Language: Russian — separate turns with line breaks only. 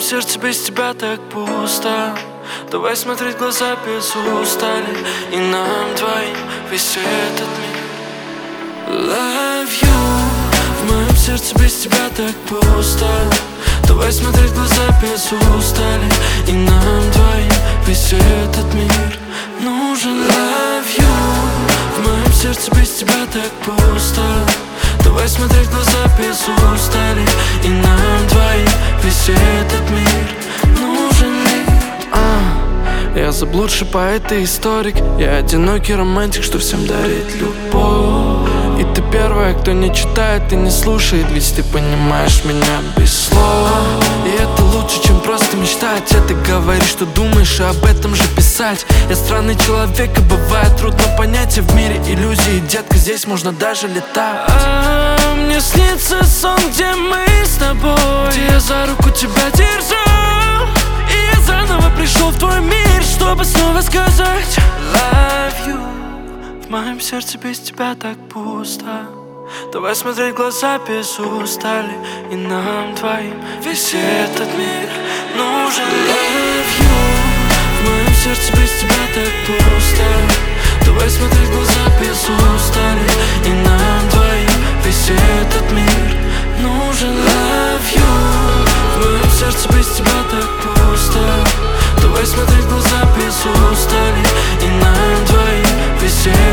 сердце без тебя так пусто. Давай смотреть в глаза без устали, и нам двоим весь этот мир. Love you. В моем сердце без тебя так пусто. Давай смотреть в глаза без устали, и нам двоим весь этот мир нужен. Love you. В моем сердце без тебя так пусто. Давай смотреть в глаза без устали, и нам двоим весь этот мир нужен. Я заблудший поэт и историк. Я одинокий романтик, что всем дарит любовь. И ты первая, кто не читает и не слушает, ведь ты понимаешь меня без слов. И это лучше, чем просто мечтать. А ты говоришь, что думаешь, и об этом же писать. Я странный человек, и бывает трудно понять. А в мире иллюзий, детка, здесь можно даже летать. Мне снится сон, где мы с тобой, где я за руку тебя держу. И я заново пришел в твой мир, чтобы снова сказать love you. В моем сердце без тебя так пусто. Давай смотреть в глаза без устали, и нам двоим весь этот мир нужен. Love you. В моем сердце без тебя так пусто. Давай смотреть в глаза без устали, и нам двоим весь этот мир нужен. Love you. В моем сердце без тебя так пусто. Давай смотреть в глаза без устали, и нам двоим весь этот мир.